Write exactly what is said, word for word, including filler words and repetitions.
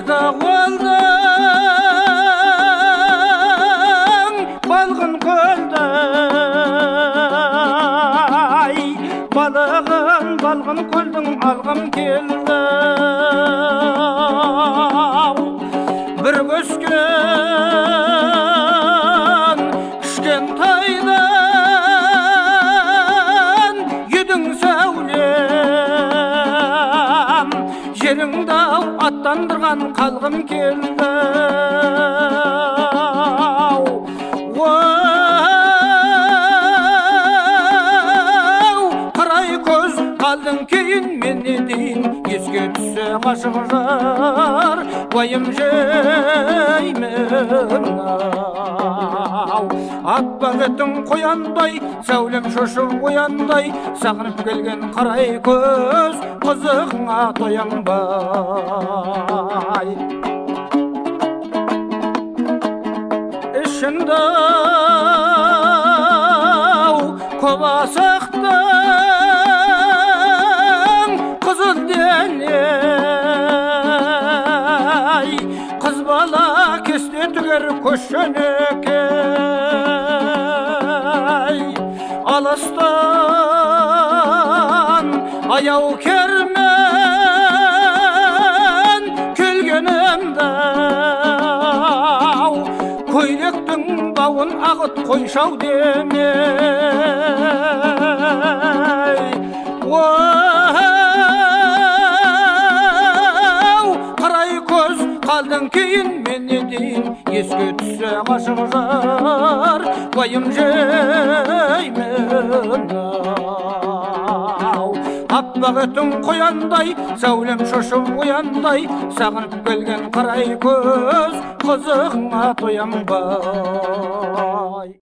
Жазда қолдың балғын көлдай, балығын балғын көлдің алғым келді. Бір көскен кішкентайдан едің сәулем, жеріңді аттандырған қалғым келді. Қарай көз қалдың кейін мен не дейін, еске түссе ғашық жар уайым жеймін. Аппақ еттің қояндай, сәулем шошып ояндай, сағынып келген қарай көз қызығыңа тоянбай. Ішінде көп асықтың қызыл дене, қыз бала кесте түгер көшенекей. Алыстан аяу кермен келгенімді, көйлектің бауын ағыт қойшау демей. Қарай көз қалдың кейін мен не дейін, еске түссе ғашық жар уайым жеймін. Аппақ еттің қояндай, сәулем шошып ояндай, сағынып келген қарай көз қызығыңа тоянбай.